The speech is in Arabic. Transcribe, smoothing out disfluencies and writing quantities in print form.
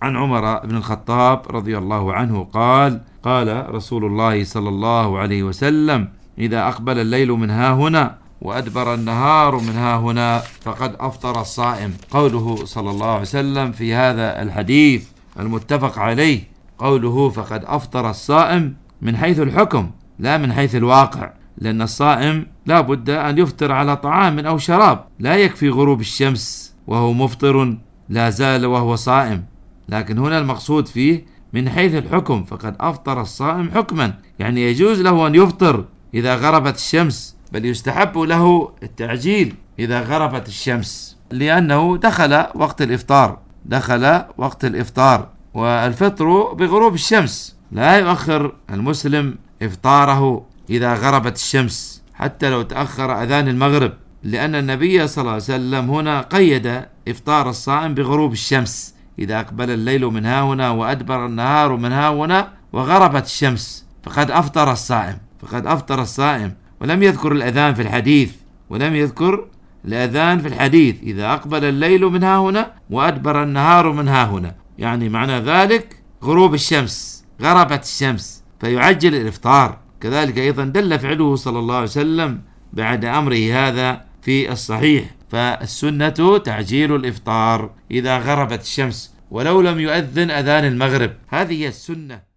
عن عمر بن الخطاب رضي الله عنه قال: قال رسول الله صلى الله عليه وسلم: إذا أقبل الليل من ها هنا وأدبر النهار من ها هنا فقد أفطر الصائم. قوله صلى الله عليه وسلم في هذا الحديث المتفق عليه، قوله فقد أفطر الصائم من حيث الحكم لا من حيث الواقع، لأن الصائم لا بد أن يفطر على طعام أو شراب، لا يكفي غروب الشمس وهو مفطر لا زال وهو صائم. لكن هنا المقصود فيه من حيث الحكم، فقد أفطر الصائم حكما، يعني يجوز له أن يفطر إذا غربت الشمس، بل يستحب له التعجيل إذا غربت الشمس، لأنه دخل وقت الإفطار، والفطر بغروب الشمس، لا يؤخر المسلم إفطاره إذا غربت الشمس حتى لو تأخر أذان المغرب، لأن النبي صلى الله عليه وسلم هنا قيد إفطار الصائم بغروب الشمس: إذا أقبل الليل من ها هنا وأدبر النهار من ها هنا وغربت الشمس فقد أفطر الصائم. ولم يذكر الأذان في الحديث، إذا أقبل الليل من ها هنا وأدبر النهار من ها هنا، يعني معنى ذلك غروب الشمس، غربت الشمس، فيعجل الإفطار. كذلك أيضا دل فعله صلى الله عليه وسلم بعد أمره هذا في الصحيح، فالسنة تعجيل الإفطار إذا غربت الشمس ولو لم يؤذن أذان المغرب، هذه هي السنة.